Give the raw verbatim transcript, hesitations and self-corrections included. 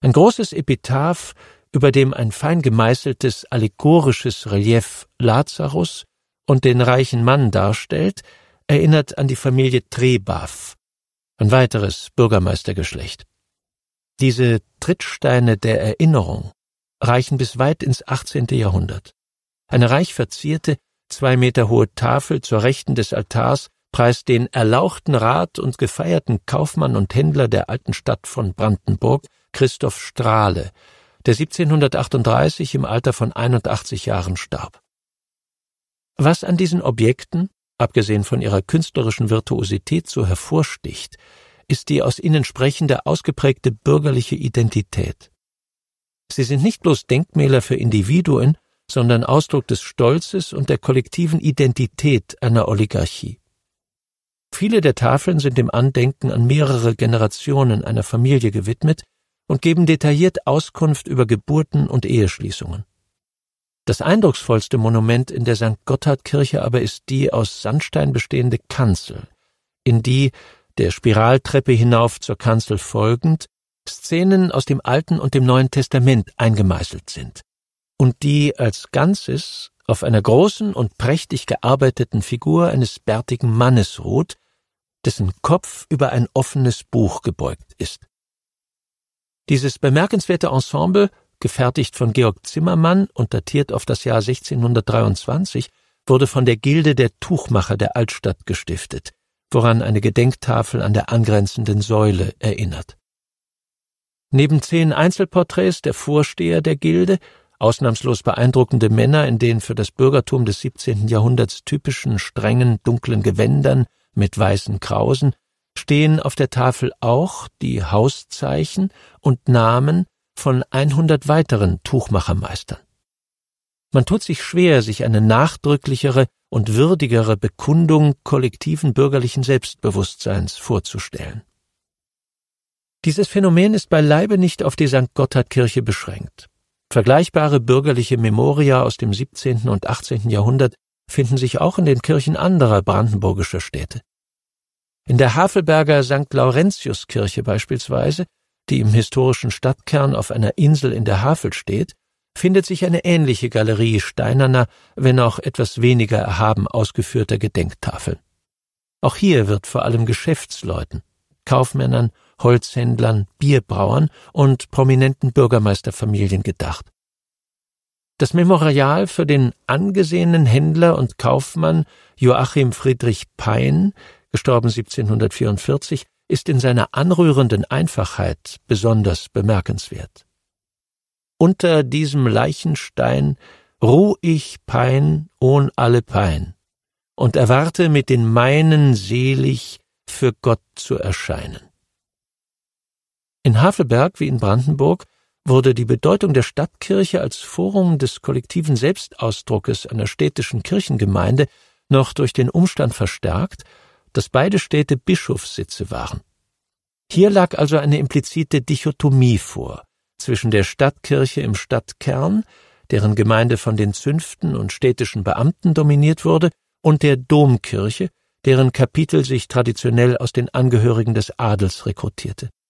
Ein großes Epitaph, über dem ein fein gemeißeltes allegorisches Relief Lazarus und den reichen Mann darstellt, erinnert an die Familie Trebav, ein weiteres Bürgermeistergeschlecht. Diese Trittsteine der Erinnerung reichen bis weit ins achtzehnte Jahrhundert. Eine reich verzierte, zwei Meter hohe Tafel zur Rechten des Altars preist den erlauchten Rat und gefeierten Kaufmann und Händler der alten Stadt von Brandenburg, Christoph Strahle, der siebzehnhundertachtunddreißig im Alter von einundachtzig Jahren starb. Was an diesen Objekten, abgesehen von ihrer künstlerischen Virtuosität, so hervorsticht, ist die aus ihnen sprechende, ausgeprägte bürgerliche Identität. Sie sind nicht bloß Denkmäler für Individuen, sondern Ausdruck des Stolzes und der kollektiven Identität einer Oligarchie. Viele der Tafeln sind dem Andenken an mehrere Generationen einer Familie gewidmet und geben detailliert Auskunft über Geburten und Eheschließungen. Das eindrucksvollste Monument in der Sankt Gotthard-Kirche aber ist die aus Sandstein bestehende Kanzel, in die, der Spiraltreppe hinauf zur Kanzel folgend, Szenen aus dem Alten und dem Neuen Testament eingemeißelt sind und die als Ganzes auf einer großen und prächtig gearbeiteten Figur eines bärtigen Mannes ruht, dessen Kopf über ein offenes Buch gebeugt ist. Dieses bemerkenswerte Ensemble, gefertigt von Georg Zimmermann und datiert auf das Jahr sechzehnhundertdreiundzwanzig, wurde von der Gilde der Tuchmacher der Altstadt gestiftet, woran eine Gedenktafel an der angrenzenden Säule erinnert. Neben zehn Einzelporträts der Vorsteher der Gilde, ausnahmslos beeindruckende Männer in den für das Bürgertum des siebzehnten Jahrhunderts typischen strengen, dunklen Gewändern mit weißen Krausen, stehen auf der Tafel auch die Hauszeichen und Namen von hundert weiteren Tuchmachermeistern. Man tut sich schwer, sich eine nachdrücklichere und würdigere Bekundung kollektiven bürgerlichen Selbstbewusstseins vorzustellen. Dieses Phänomen ist beileibe nicht auf die Sankt Gotthard-Kirche beschränkt. Vergleichbare bürgerliche Memoria aus dem siebzehnten und achtzehnten Jahrhundert finden sich auch in den Kirchen anderer brandenburgischer Städte. In der Havelberger Sankt Laurentius-Kirche beispielsweise, die im historischen Stadtkern auf einer Insel in der Havel steht, findet sich eine ähnliche Galerie steinerner, wenn auch etwas weniger erhaben ausgeführter Gedenktafeln. Auch hier wird vor allem Geschäftsleuten, Kaufmännern, Holzhändlern, Bierbrauern und prominenten Bürgermeisterfamilien gedacht. Das Memorial für den angesehenen Händler und Kaufmann Joachim Friedrich Pein, gestorben siebzehnhundertvierundvierzig, ist in seiner anrührenden Einfachheit besonders bemerkenswert. Unter diesem Leichenstein ruh ich Pein ohn alle Pein und erwarte mit den meinen selig für Gott zu erscheinen. In Havelberg wie in Brandenburg wurde die Bedeutung der Stadtkirche als Forum des kollektiven Selbstausdruckes einer städtischen Kirchengemeinde noch durch den Umstand verstärkt, dass beide Städte Bischofssitze waren. Hier lag also eine implizite Dichotomie vor zwischen der Stadtkirche im Stadtkern, deren Gemeinde von den Zünften und städtischen Beamten dominiert wurde, und der Domkirche, deren Kapitel sich traditionell aus den Angehörigen des Adels rekrutierte.